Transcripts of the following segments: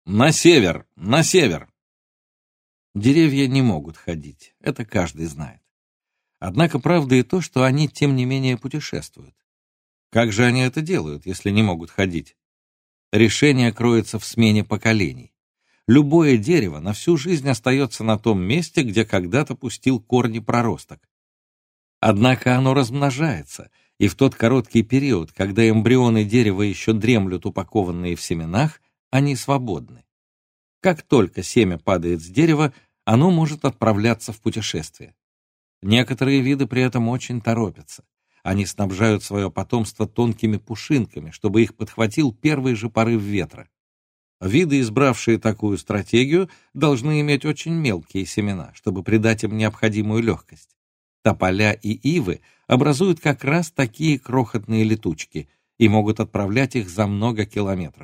На север! На север!» Деревья не могут ходить, это каждый знает. Однако правда и то, что они, тем не менее, путешествуют. Как же они это делают, если не могут ходить? Решение кроется в смене поколений. Любое дерево на всю жизнь остается на том месте, где когда-то пустил корни проросток. Однако оно размножается, и в тот короткий период, когда эмбрионы дерева еще дремлют, упакованные в семенах, они свободны. Как только семя падает с дерева, оно может отправляться в путешествие. Некоторые виды при этом очень торопятся. Они снабжают свое потомство тонкими пушинками, чтобы их подхватил первый же порыв ветра. Виды, избравшие такую стратегию, должны иметь очень мелкие семена, чтобы придать им необходимую легкость. Тополя и ивы образуют как раз такие крохотные летучки и могут отправлять их за много километров.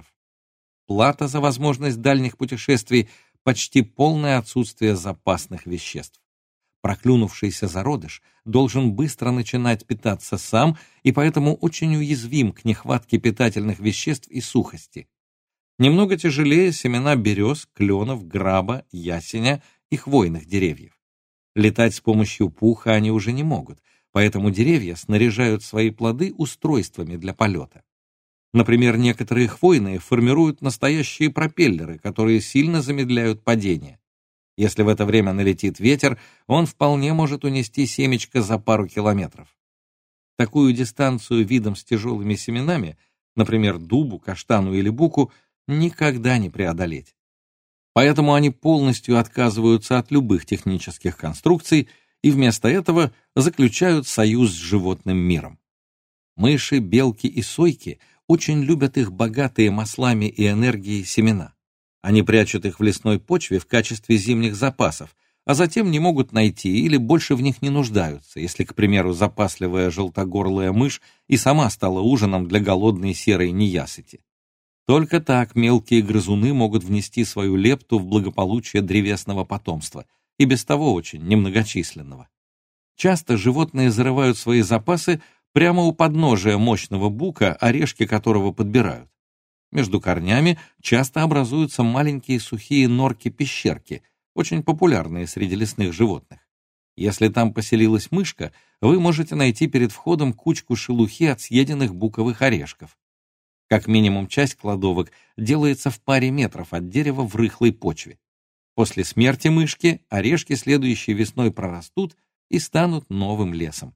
Плата за возможность дальних путешествий — почти полное отсутствие запасных веществ. Проклюнувшийся зародыш должен быстро начинать питаться сам и поэтому очень уязвим к нехватке питательных веществ и сухости. Немного тяжелее семена берез, кленов, граба, ясеня и хвойных деревьев. Летать с помощью пуха они уже не могут, поэтому деревья снаряжают свои плоды устройствами для полета. Например, некоторые хвойные формируют настоящие пропеллеры, которые сильно замедляют падение. Если в это время налетит ветер, он вполне может унести семечко за пару километров. Такую дистанцию видам с тяжелыми семенами, например, дубу, каштану или буку, никогда не преодолеть. Поэтому они полностью отказываются от любых технических конструкций и вместо этого заключают союз с животным миром. Мыши, белки и сойки очень любят их богатые маслами и энергией семена. Они прячут их в лесной почве в качестве зимних запасов, а затем не могут найти или больше в них не нуждаются, если, к примеру, запасливая желтогорлая мышь и сама стала ужином для голодной серой неясыти. Только так мелкие грызуны могут внести свою лепту в благополучие древесного потомства, и без того очень немногочисленного. Часто животные зарывают свои запасы прямо у подножия мощного бука, орешки которого подбирают. Между корнями часто образуются маленькие сухие норки-пещерки, очень популярные среди лесных животных. Если там поселилась мышка, вы можете найти перед входом кучку шелухи от съеденных буковых орешков. Как минимум часть кладовок делается в паре метров от дерева в рыхлой почве. После смерти мышки орешки следующей весной прорастут и станут новым лесом.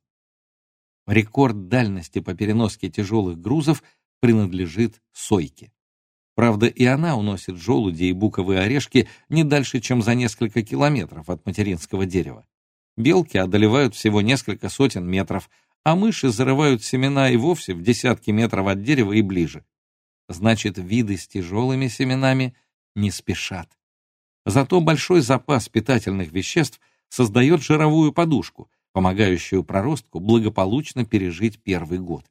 Рекорд дальности по переноске тяжелых грузов принадлежит сойке. Правда, и она уносит желуди и буковые орешки не дальше, чем за несколько километров от материнского дерева. Белки одолевают всего несколько сотен метров, а мыши зарывают семена и вовсе в десятки метров от дерева и ближе. Значит, виды с тяжелыми семенами не спешат. Зато большой запас питательных веществ создает жировую подушку, помогающую проростку благополучно пережить первый год.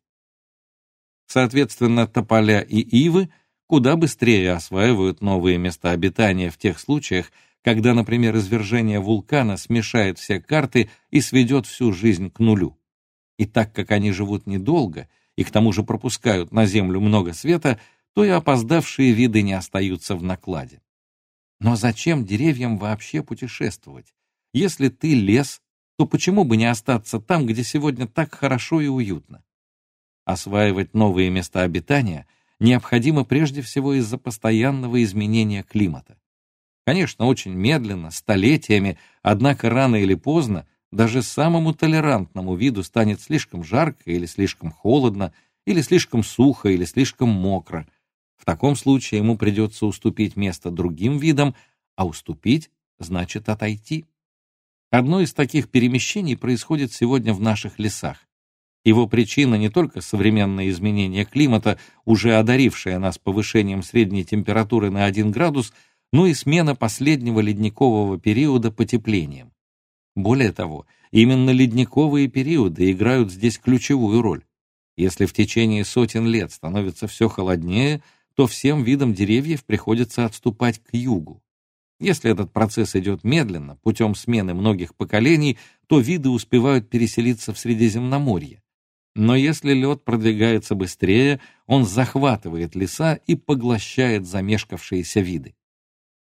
Соответственно, тополя и ивы куда быстрее осваивают новые места обитания в тех случаях, когда, например, извержение вулкана смешает все карты и сведет всю жизнь к нулю. И так как они живут недолго и к тому же пропускают на Землю много света, то и опоздавшие виды не остаются в накладе. Но зачем деревьям вообще путешествовать? Если ты лес, то почему бы не остаться там, где сегодня так хорошо и уютно? Осваивать новые места обитания необходимо прежде всего из-за постоянного изменения климата. Конечно, очень медленно, столетиями, однако рано или поздно даже самому толерантному виду станет слишком жарко или слишком холодно, или слишком сухо, или слишком мокро. В таком случае ему придется уступить место другим видам, а уступить значит отойти. Одно из таких перемещений происходит сегодня в наших лесах. Его причина не только современное изменение климата, уже одарившее нас повышением средней температуры на 1 градус, но и смена последнего ледникового периода потеплением. Более того, именно ледниковые периоды играют здесь ключевую роль. Если в течение сотен лет становится все холоднее, то всем видам деревьев приходится отступать к югу. Если этот процесс идет медленно, путем смены многих поколений, то виды успевают переселиться в Средиземноморье. Но если лед продвигается быстрее, он захватывает леса и поглощает замешкавшиеся виды.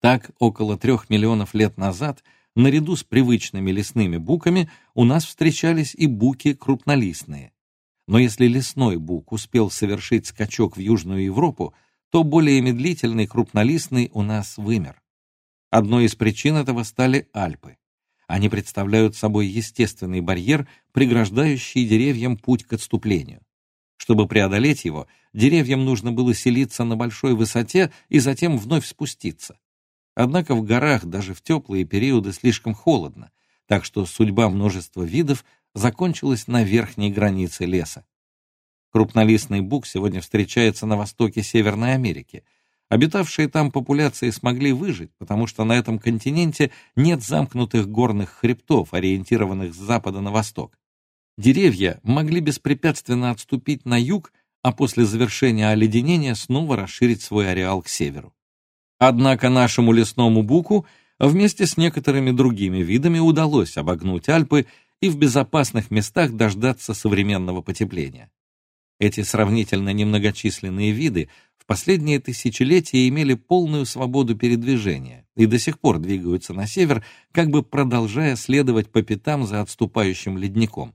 Так, около 3 миллионов лет назад, наряду с привычными лесными буками, у нас встречались и буки крупнолистные. Но если лесной бук успел совершить скачок в Южную Европу, то более медлительный крупнолистный у нас вымер. Одной из причин этого стали Альпы. Они представляют собой естественный барьер, преграждающий деревьям путь к отступлению. Чтобы преодолеть его, деревьям нужно было селиться на большой высоте и затем вновь спуститься. Однако в горах даже в теплые периоды слишком холодно, так что судьба множества видов закончилась на верхней границе леса. Крупнолистный бук сегодня встречается на востоке Северной Америки. Обитавшие там популяции смогли выжить, потому что на этом континенте нет замкнутых горных хребтов, ориентированных с запада на восток. Деревья могли беспрепятственно отступить на юг, а после завершения оледенения снова расширить свой ареал к северу. Однако нашему лесному буку вместе с некоторыми другими видами удалось обогнуть Альпы и в безопасных местах дождаться современного потепления. Эти сравнительно немногочисленные виды в последние тысячелетия имели полную свободу передвижения и до сих пор двигаются на север, как бы продолжая следовать по пятам за отступающим ледником.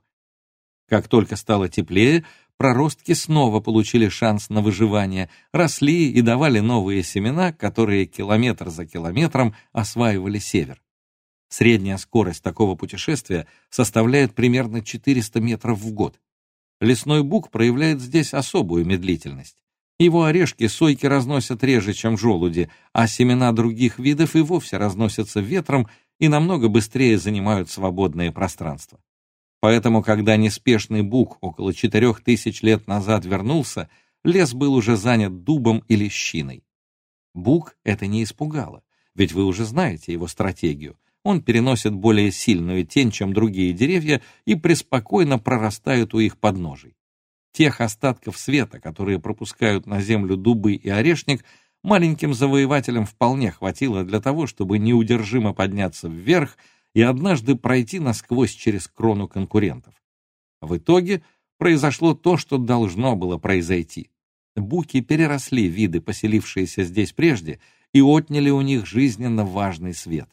Как только стало теплее, проростки снова получили шанс на выживание, росли и давали новые семена, которые километр за километром осваивали север. Средняя скорость такого путешествия составляет примерно 400 метров в год. Лесной бук проявляет здесь особую медлительность. Его орешки-сойки разносят реже, чем желуди, а семена других видов и вовсе разносятся ветром и намного быстрее занимают свободное пространство. Поэтому, когда неспешный бук около 4000 лет назад вернулся, лес был уже занят дубом и лещиной. Бук это не испугало, ведь вы уже знаете его стратегию. Он переносит более сильную тень, чем другие деревья, и преспокойно прорастает у их подножий. Тех остатков света, которые пропускают на землю дубы и орешник, маленьким завоевателям вполне хватило для того, чтобы неудержимо подняться вверх и однажды пройти насквозь через крону конкурентов. В итоге произошло то, что должно было произойти. Буки переросли виды, поселившиеся здесь прежде, и отняли у них жизненно важный свет.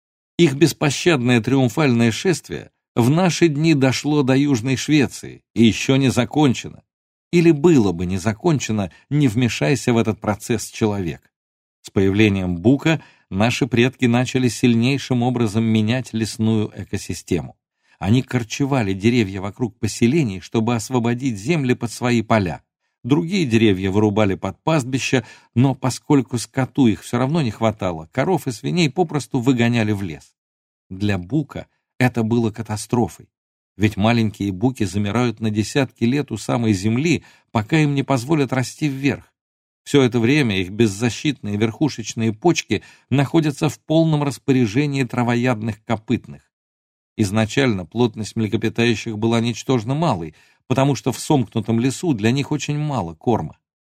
Их беспощадное триумфальное шествие в наши дни дошло до Южной Швеции и еще не закончено. Или было бы не закончено, не вмешайся в этот процесс человек. С появлением бука наши предки начали сильнейшим образом менять лесную экосистему. Они корчевали деревья вокруг поселений, чтобы освободить земли под свои поля. Другие деревья вырубали под пастбища, но поскольку скоту их все равно не хватало, коров и свиней попросту выгоняли в лес. Для бука это было катастрофой, ведь маленькие буки замирают на десятки лет у самой земли, пока им не позволят расти вверх. Все это время их беззащитные верхушечные почки находятся в полном распоряжении травоядных копытных. Изначально плотность млекопитающих была ничтожно малой, потому что в сомкнутом лесу для них очень мало корма.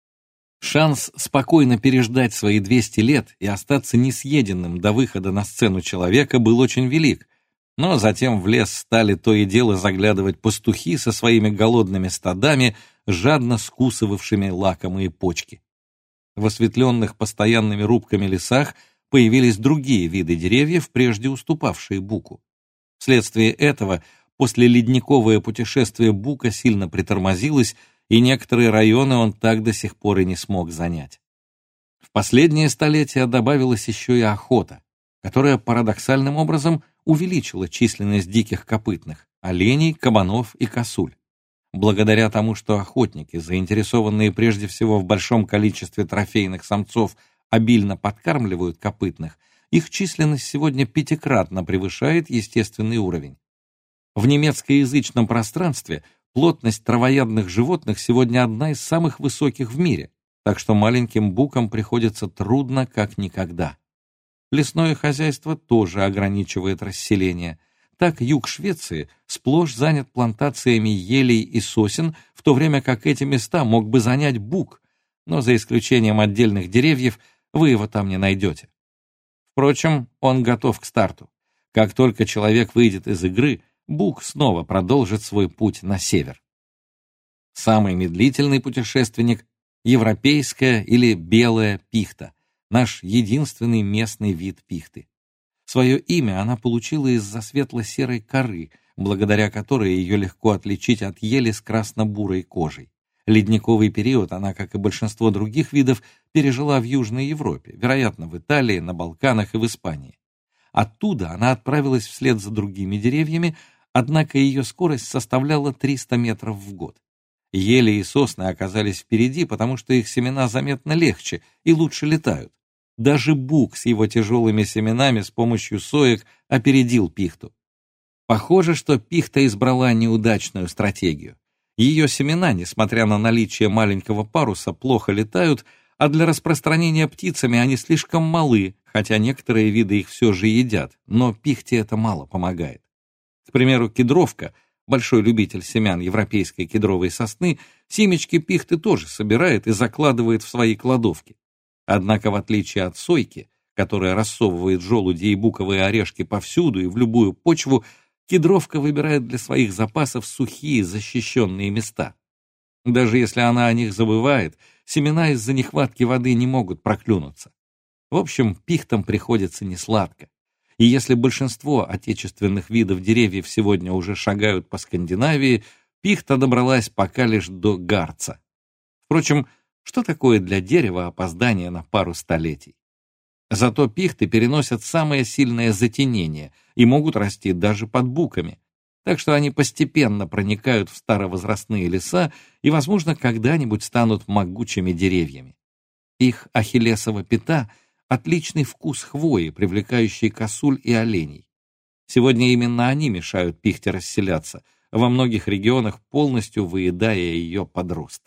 Шанс спокойно переждать свои 200 лет и остаться несъеденным до выхода на сцену человека был очень велик, но затем в лес стали то и дело заглядывать пастухи со своими голодными стадами, жадно скусывавшими лакомые почки. В осветленных постоянными рубками лесах появились другие виды деревьев, прежде уступавшие буку. Вследствие этого послеледниковое путешествие бука сильно притормозилось, и некоторые районы он так до сих пор и не смог занять. В последние столетия добавилась еще и охота, которая парадоксальным образом увеличила численность диких копытных – оленей, кабанов и косуль. Благодаря тому, что охотники, заинтересованные прежде всего в большом количестве трофейных самцов, обильно подкармливают копытных, их численность сегодня 5-кратно превышает естественный уровень. В немецкоязычном пространстве плотность травоядных животных сегодня одна из самых высоких в мире, так что маленьким букам приходится трудно как никогда. Лесное хозяйство тоже ограничивает расселение. Так юг Швеции сплошь занят плантациями елей и сосен, в то время как эти места мог бы занять бук, но за исключением отдельных деревьев вы его там не найдете. Впрочем, он готов к старту. Как только человек выйдет из игры, бук снова продолжит свой путь на север. Самый медлительный путешественник — европейская или белая пихта, наш единственный местный вид пихты. Свое имя она получила из-за светло-серой коры, благодаря которой ее легко отличить от ели с красно-бурой кожей. Ледниковый период она, как и большинство других видов, пережила в Южной Европе, вероятно, в Италии, на Балканах и в Испании. Оттуда она отправилась вслед за другими деревьями, однако ее скорость составляла 300 метров в год. Ели и сосны оказались впереди, потому что их семена заметно легче и лучше летают. Даже бук с его тяжелыми семенами с помощью соек опередил пихту. Похоже, что пихта избрала неудачную стратегию. Ее семена, несмотря на наличие маленького паруса, плохо летают, а для распространения птицами они слишком малы, хотя некоторые виды их все же едят, но пихте это мало помогает. К примеру, кедровка, большой любитель семян европейской кедровой сосны, семечки пихты тоже собирает и закладывает в свои кладовки. Однако, в отличие от сойки, которая рассовывает желуди и буковые орешки повсюду и в любую почву, кедровка выбирает для своих запасов сухие защищенные места. Даже если она о них забывает, семена из-за нехватки воды не могут проклюнуться. В общем, пихтам приходится несладко. И если большинство отечественных видов деревьев сегодня уже шагают по Скандинавии, пихта добралась пока лишь до Гарца. Впрочем, что такое для дерева опоздание на пару столетий? Зато пихты переносят самое сильное затенение и могут расти даже под буками, так что они постепенно проникают в старовозрастные леса и, возможно, когда-нибудь станут могучими деревьями. Их ахиллесова пята — отличный вкус хвои, привлекающий косуль и оленей. Сегодня именно они мешают пихте расселяться, во многих регионах полностью выедая ее под рост.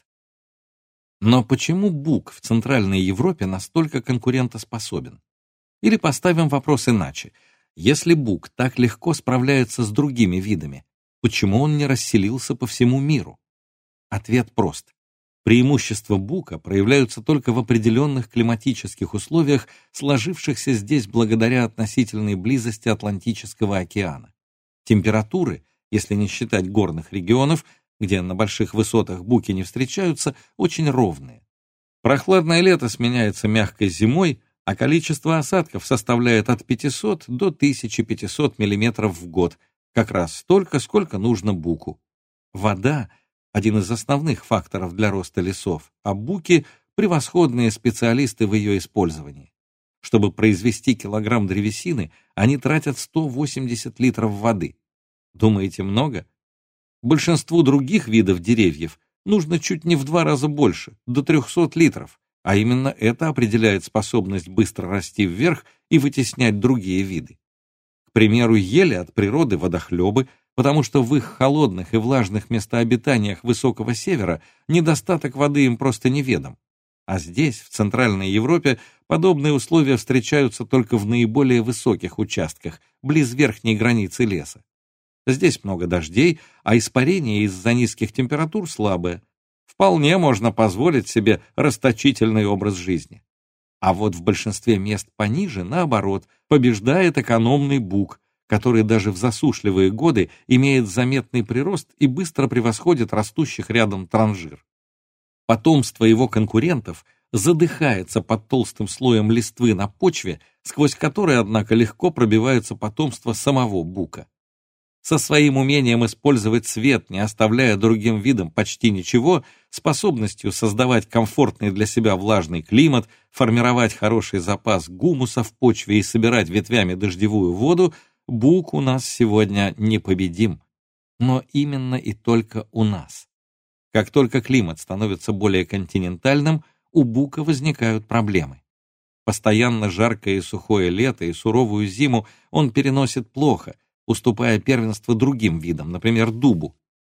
Но почему бук в Центральной Европе настолько конкурентоспособен? Или поставим вопрос иначе. Если бук так легко справляется с другими видами, почему он не расселился по всему миру? Ответ прост. Преимущества бука проявляются только в определенных климатических условиях, сложившихся здесь благодаря относительной близости Атлантического океана. Температуры, если не считать горных регионов, где на больших высотах буки не встречаются, очень ровные. Прохладное лето сменяется мягкой зимой, а количество осадков составляет от 500 до 1500 мм в год, как раз столько, сколько нужно буку. Вода – один из основных факторов для роста лесов, а буки – превосходные специалисты в ее использовании. Чтобы произвести килограмм древесины, они тратят 180 литров воды. Думаете, много? Большинству других видов деревьев нужно чуть не в 2 раза больше, до 300 литров, а именно это определяет способность быстро расти вверх и вытеснять другие виды. К примеру, ели от природы водохлебы, потому что в их холодных и влажных местообитаниях высокого севера недостаток воды им просто неведом. А здесь, в Центральной Европе, подобные условия встречаются только в наиболее высоких участках, близ верхней границы леса. Здесь много дождей, а испарение из-за низких температур слабое. Вполне можно позволить себе расточительный образ жизни. А вот в большинстве мест пониже, наоборот, побеждает экономный бук, который даже в засушливые годы имеет заметный прирост и быстро превосходит растущих рядом транжир. Потомство его конкурентов задыхается под толстым слоем листвы на почве, сквозь который, однако, легко пробивается потомство самого бука. Со своим умением использовать свет, не оставляя другим видам почти ничего, способностью создавать комфортный для себя влажный климат, формировать хороший запас гумуса в почве и собирать ветвями дождевую воду, бук у нас сегодня непобедим. Но именно и только у нас. Как только климат становится более континентальным, у бука возникают проблемы. Постоянно жаркое и сухое лето и суровую зиму он переносит плохо, уступая первенство другим видам, например, дубу.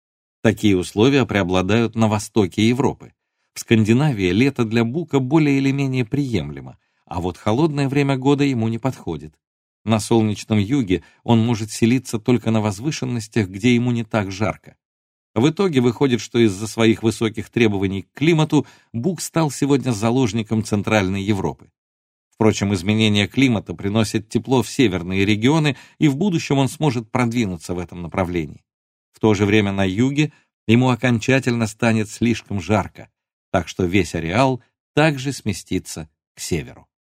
Такие условия преобладают на востоке Европы. В Скандинавии лето для бука более или менее приемлемо, а вот холодное время года ему не подходит. На солнечном юге он может селиться только на возвышенностях, где ему не так жарко. В итоге выходит, что из-за своих высоких требований к климату бук стал сегодня заложником Центральной Европы. Впрочем, изменение климата приносит тепло в северные регионы, и в будущем он сможет продвинуться в этом направлении. В то же время на юге ему окончательно станет слишком жарко, так что весь ареал также сместится к северу.